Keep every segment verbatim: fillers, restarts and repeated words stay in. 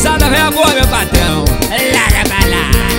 gurizada, vem a boa, meu patrão. Lá na balada.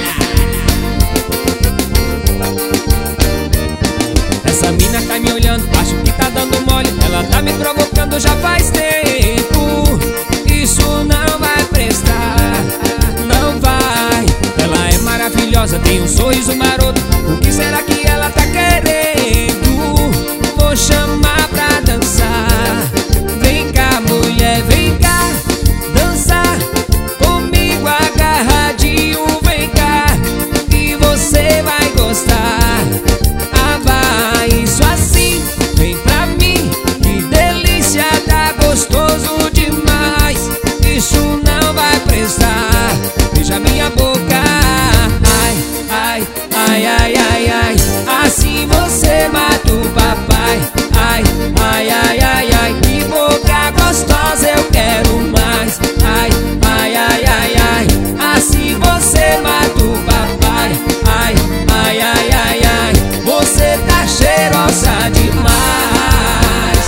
Essa mina tá me olhando, acho que tá dando mole. Ela tá me provocando já faz tempo. Isso não vai prestar, não vai. Ela é maravilhosa, tem um sorriso maroto. O que será que ela tá querendo? Vou chamar pra dançar. Vem cá, mulher, vem cá dançar comigo agarradinho. Vem cá que você vai gostar. Ah, vai, isso assim, vem pra mim. Que delícia, tá gostoso demais. Isso não vai prestar. Beija minha boca. Ai, ai, ai, ai, ai, ai. Assim você mata o papai. Ai, ai, ai, ai, ai. Que boca gostosa, eu quero mais. Ai, ai, ai, ai, ai. Assim você mata o papai. Ai, ai, ai, ai, ai. Você tá cheirosa demais.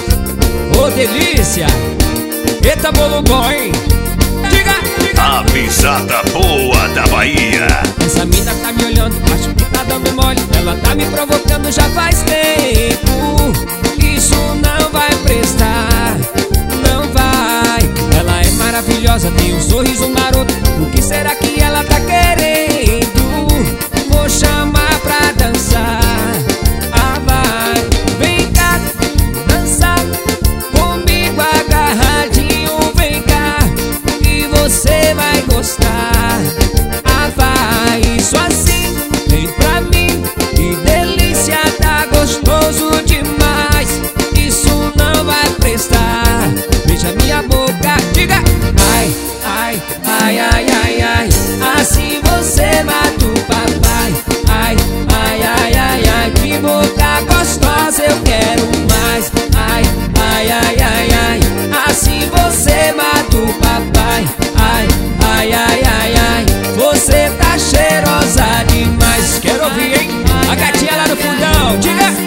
Ô, delícia. Eita, bolo bom, hein? Diga, diga. A pisada boa da Bahia. Essa mina tá me olhando, acho que tá dando mole. Ela tá me provocando já faz tempo. Isso não vai prestar, não vai. Ela é maravilhosa, tem um sorriso maroto. O que será que ela tá querendo? Vou chamar pra dançar. Ah, vai. Vem cá dançar comigo agarradinho. Vem cá que você vai gostar. Ah, vai, isso assim, vem pra mim. Que delícia, tá gostoso demais. Isso não vai prestar. Beija minha boca, diga. Ai, ai, ai, ai, ai, ai. Assim você mata o papai. Ai, ai, ai, ai, ai. Que boca gostosa, eu quero mais. Ai, ai, ai, ai, ai. Assim você mata o papai. Ai, ai, ai, ai, ai. Você tá cheirosa demais. Quero ouvir, hein? A gatinha lá no fundão, diga.